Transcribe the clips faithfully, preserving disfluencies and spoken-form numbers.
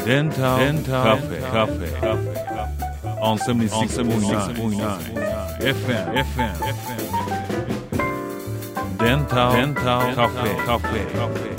デンタルカフェカフェ on セブンティーシックポイントナイン エフエム エフエム デンタルカフェカフェ。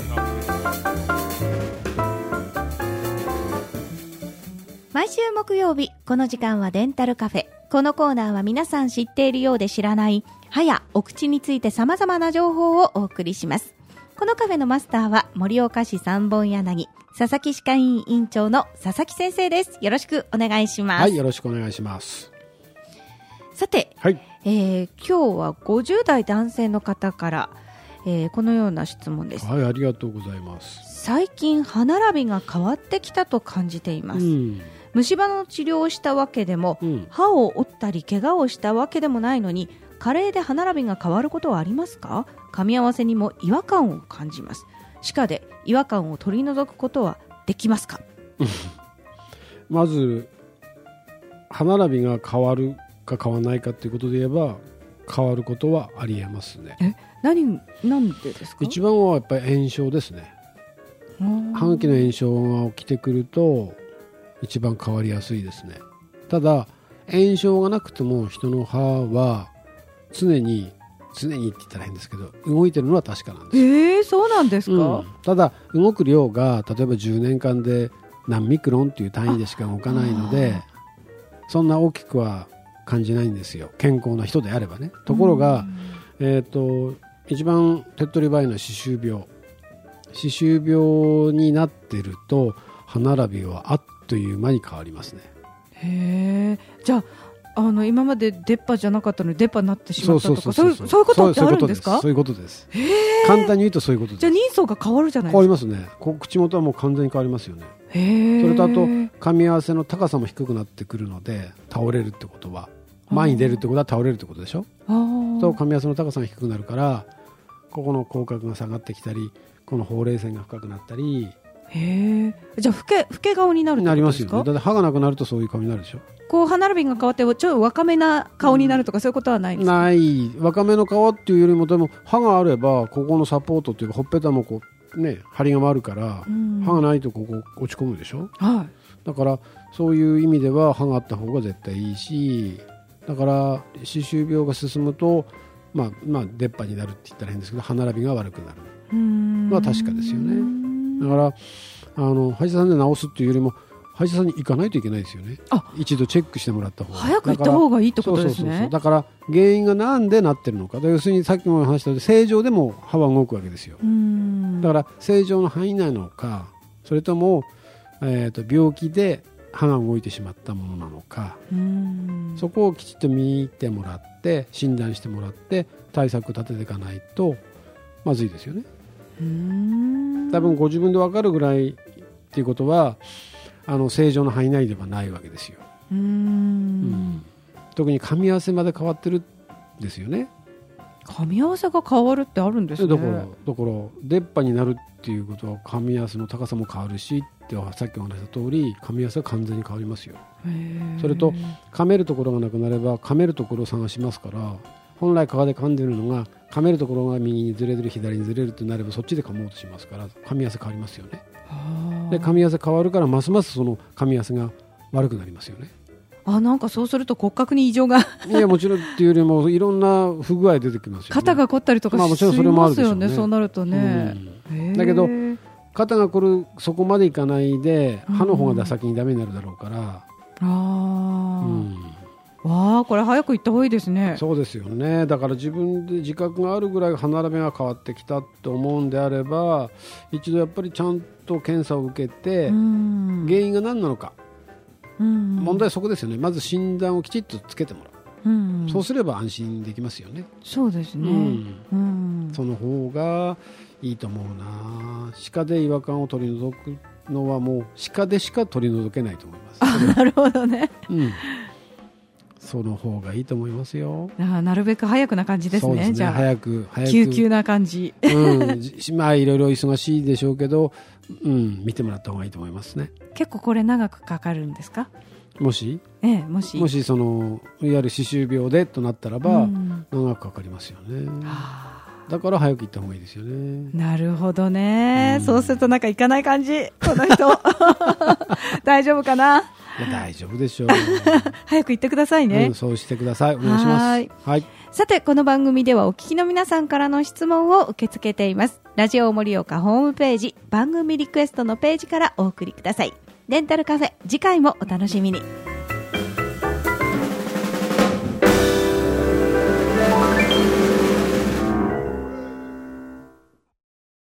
毎週木曜日この時間はデンタルカフェ。このコーナーは皆さん知っているようで知らない歯やお口について様々な情報をお送りします。このカフェのマスターは盛岡市三本柳佐々木歯科医院院長の佐々木先生です。よろしくお願いします。 はい、よろしくお願いします。 さて、 はい、 えー、今日はごじゅう代男性の方から、えー、このような質問です。 はい、ありがとうございます。 最近歯並びが変わってきたと感じています、うん、虫歯の治療をしたわけでも、うん、歯を折ったり怪我をしたわけでもないのに加齢で歯並びが変わることはありますか？噛み合わせにも違和感を感じます。歯科で違和感を取り除くことはできますか？ まず歯並びが変わるか変わらないかということで言えば変わることはありえますね。 え、何、なんでですか？ 一番はやっぱり炎症ですね。歯茎の炎症が起きてくると一番変わりやすいですね。ただ炎症がなくても人の歯は常に常にって言ったら変ですけど動いてるのは確かなんです。 えー、そうなんですか、うん、 ただ動く量が例えばじゅうねんかんで何ミクロンっていう単位でしか動かないのでそんな大きくは感じないんですよ、健康な人であればね。ところが、えーと、一番手っ取り早いのは歯周病。歯周病になってると歯並びはあっという間に変わりますね。 へー、じゃああの今まで出っ歯じゃなかったのに出っ歯になってしまったとかそういうことってあるんですか？ そういうことです。簡単に言うとそういうことです。 じゃあ人相が変わるじゃないですか。 変わりますね。こ口元はもう完全に変わりますよね。へそれとあと噛み合わせの高さも低くなってくるので倒れるってことは前に出るってことは倒れるってことでしょ。と噛み合わせの高さが低くなるからここの口角が下がってきたりこのほうれい線が深くなったり。 へじゃあ老け、老け顔になるってことですか？ なりますよね。だって歯がなくなるとそういう顔になるでしょ。 こう歯並びが変わってちょっと若めな顔になるとか、うん、そういうことはないですか？ ない。若めの顔っていうよりもでも歯があればここのサポートっていうかほっぺたもこうね張りがあるから、うん、歯がないとここ落ち込むでしょ、はい、だからそういう意味では歯があった方が絶対いいし、だから歯周病が進むとまあまあ出っ歯になるって言ったら変ですけど歯並びが悪くなるのは確かですよね。だからあの歯医者さんで治すっていうよりも歯医者さんに行かないといけないですよね。一度チェックしてもらった方が早く行った方がいいってことですね。 そうそうそうそう。だから原因がなんでなってるのか、要するにさっきも話したように正常でも歯は動くわけですよ。うんだから正常の範囲内なのかそれとも、えー、と病気で歯が動いてしまったものなのか、うんそこをきちっと見てもらって診断してもらって対策を立てていかないとまずいですよね。うーん多分ご自分で分かるぐらいっていうことはあの正常の範囲内ではないわけですよ。うーん、うん、特に噛み合わせまで変わってるんですよね。 噛み合わせが変わるってあるんですね。 だからだから出っ歯になるっていうことは噛み合わせの高さも変わるしってさっきお話した通り噛み合わせは完全に変わりますよ。それと噛めるところがなくなれば噛めるところを探しますから、本来皮で噛んでるのが噛めるところが右にずれる左にずれるとなればそっちで噛もうとしますから噛み合わせ変わりますよね。で噛み合わせ変わるからますますその噛み合わせが悪くなりますよね。 あなんかそうすると骨格に異常がいやもちろんっていうよりもいろんな不具合出てきますよね。 肩が凝ったりとかしますよね、まあ、もちろんそれもあるでしょうね。そうなるとね、 うん、だけど肩が凝るそこまでいかないで歯の方が先にダメになるだろうから、うん、あうんわあこれ早く行った方がいいですね。 そうですよね。だから自分で自覚があるぐらい歯並びが変わってきたと思うんであれば一度やっぱりちゃんと検査を受けて原因が何なのか、うん問題はそこですよね。まず診断をきちっとつけてもらう、うん、そうすれば安心できますよね。 そうですね、 うんうん、その方がいいと思うな。歯科で違和感を取り除くのはもう歯科でしか取り除けないと思います。 あなるほどね、 うんその方がいいと思いますよ。 あなるべく早くな感じです ね, そうですね。 じゃあ早く早く救急な感じ、 うん、まあいろいろ忙しいでしょうけど、うん、見てもらった方がいいと思いますね。 結構これ長くかかるんですか？ もし、 ええ、もしもしそのいわゆる歯周病でとなったらば、うん、長くかかりますよね。はだから早く行った方がいいですよね。 なるほどね、うん、そうするとなんか行かない感じこの人大丈夫かな。 いや大丈夫でしょう早く行ってくださいね、 うん、そうしてください。お願いします。はい、はい、 さてこの番組ではお聞きの皆さんからの質問を受け付けています。ラジオ盛岡ホームページ番組リクエストのページからお送りください。レンタルカフェ、次回もお楽しみに。